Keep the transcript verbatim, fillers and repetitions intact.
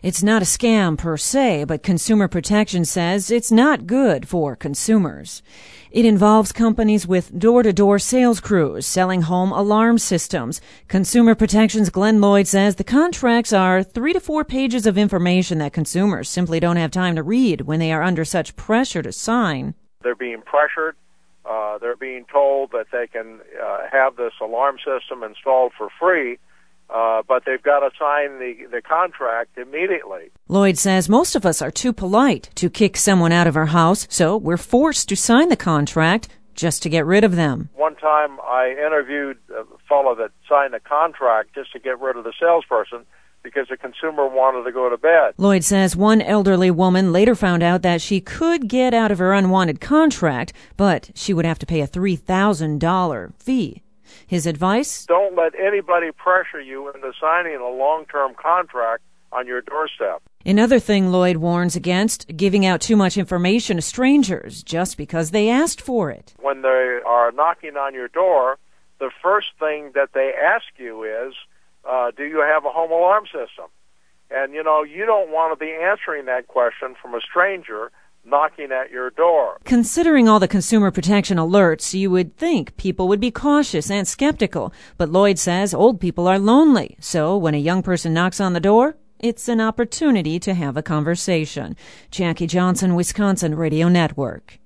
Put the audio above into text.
It's not a scam per se, but Consumer Protection says it's not good for consumers. It involves companies with door-to-door sales crews selling home alarm systems. Consumer Protection's Glenn Lloyd says the contracts are three to four pages of information that consumers simply don't have time to read when they are under such pressure to sign. They're being pressured. Uh, they're being told that they can uh, have this alarm system installed for free. Uh, but they've got to sign the, the contract immediately. Lloyd says most of us are too polite to kick someone out of our house, so we're forced to sign the contract just to get rid of them. One time I interviewed a fellow that signed a contract just to get rid of the salesperson because the consumer wanted to go to bed. Lloyd says one elderly woman later found out that she could get out of her unwanted contract, but she would have to pay a three thousand dollars fee. His advice? Don't let anybody pressure you into signing a long-term contract on your doorstep. Another thing Lloyd warns against, giving out too much information to strangers just because they asked for it. When they are knocking on your door, the first thing that they ask you is, uh, do you have a home alarm system? And, you know, you don't want to be answering that question from a stranger knocking at your door. Considering all the consumer protection alerts, you would think people would be cautious and skeptical. But Lloyd says old people are lonely. So when a young person knocks on the door, it's an opportunity to have a conversation. Jackie Johnson, Wisconsin Radio Network.